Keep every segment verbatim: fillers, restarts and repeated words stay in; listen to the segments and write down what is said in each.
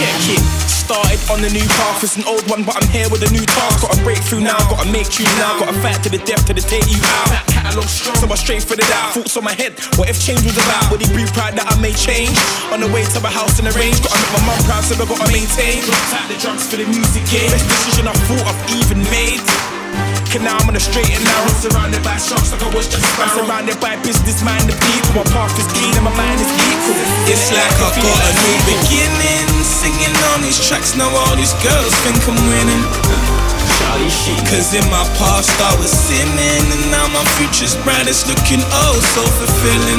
check it. Started on the new path, it's an old one but I'm here with a new task. Gotta break through now, gotta make tune now, gotta fight to the death till they take you out. Catalog strong, so I straight for the doubt. Thoughts on my head, what if change was about? Would he be proud that I may change? On the way to my house in the range, gotta make my mum proud, so I gotta maintain. Locked out the drugs for the music game, best decision I thought I've even made. Cause now I'm on the straight and narrow, surrounded by sharks like I was just I'm surrounded by business-minded people. My path is clean and my mind is equal. It's like I got a new beginning, singing on these tracks. Now all these girls think I'm winning. Cause in my past I was sinning, and now my future's bright. It's looking oh so fulfilling.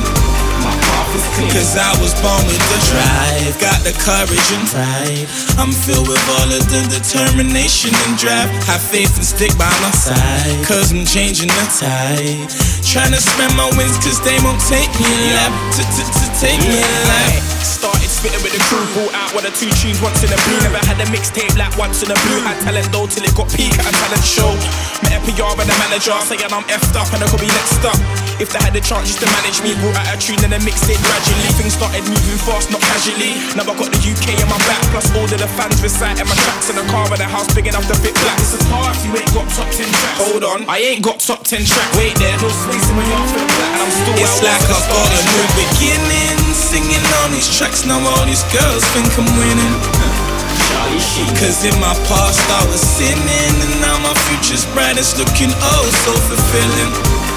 Cause I was born with the drive, got the courage and pride. I'm filled with all of the determination and drive. Have faith and stick by my side, cause I'm changing the tide. Trying to spread my wings cause they won't take me alive. To take me alive. Started spitting with the crew, brought out one or two tunes once in a blue. Never had a mixtape like once in a blue. Had talent though till it got peak at a talent show. Met a P R and a manager saying I'm effed up and I could be next up. If they had the chance just to manage me, brought out a tune and a mixtape gradually. Things started moving fast, not casually. Now I got the U K in my back, plus all of the fans reciting my tracks in the car and a house big enough to fit black. This is hard if you ain't got top ten tracks. Hold on, I ain't got top ten tracks. Wait there, no space in my yard for the black, and I'm still it's like I got a new beginning, singing on these tracks. Now all these girls think I'm winning. Cause in my past I was sinning, and now my future's bright. It's looking oh so fulfilling.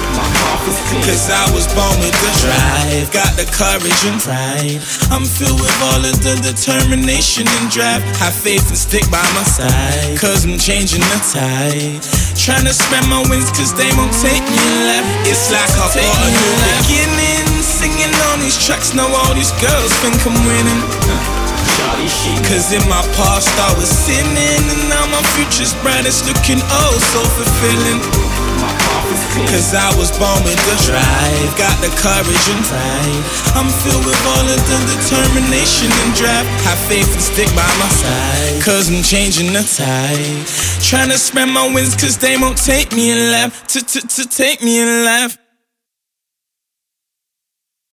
Cause I was born with the drive, got the courage and pride. I'm filled with all of the determination and drive. Have faith and stick by my side, cause I'm changing the tide. Trying to spread my wings cause they won't take me alive. It's like I got a new beginning, singing on these tracks. Now all these girls think I'm winning. Cause in my past I was sinning, and now my future's bright. It's looking oh so fulfilling. Cause I was born with the drive, got the courage and pride. I'm filled with all of the determination and drive. Have faith and stick by my side, cause I'm changing the tide. Trying to spread my wings cause they won't take me alive. To take me alive.